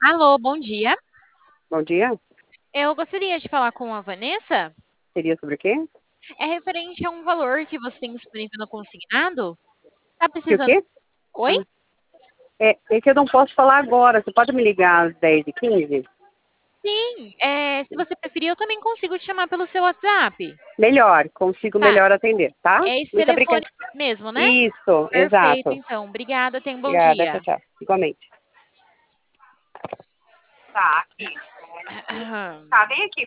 Alô, bom dia. Bom dia. Eu gostaria de falar com a Vanessa. Seria sobre o quê? É referente a um valor que você tem disponível no consignado? Tá Que o precisando? quê? Oi? Ah, é que eu não posso falar agora. Você pode me ligar às 10h15? Sim, se você preferir, eu também consigo te chamar pelo seu WhatsApp. Melhor, consigo Tá, melhor atender, tá? é esse Muito telefone obrigada. mesmo, né? Isso, Perfeito, exato. então. Obrigada, tenha um bom Obrigada, tchau, dia. tchau. Igualmente. Tá, aqui. Tá, vem aqui.